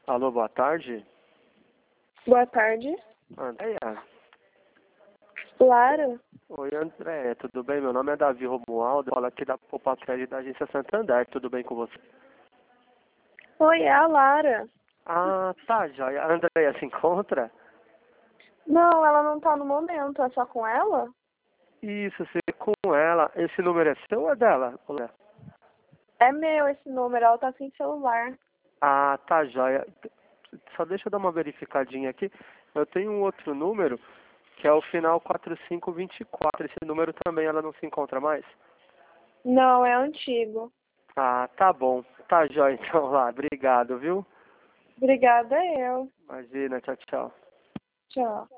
Alô, boa tarde. Boa tarde. Andréia. Lara? Oi, Andréia, tudo bem? Meu nome é Davi Romualdo, falo aqui da Popacred da Agência Santander, tudo bem com você? Oi, é a Lara. Ah, tá, joia. A Andréia se encontra? Não, ela não tá no momento, é só com ela? Isso, se com ela. Esse número é seu ou é dela? É meu esse número, ela tá sem celular. Ah, tá, joia. Só deixa eu dar uma verificadinha aqui. Eu tenho um outro número, que é o final 4524. Esse número também ela não se encontra mais? Não, é antigo. Ah, tá bom. Tá, joia, então lá. Obrigado, viu? Obrigada, eu. Imagina, tchau, tchau. Tchau.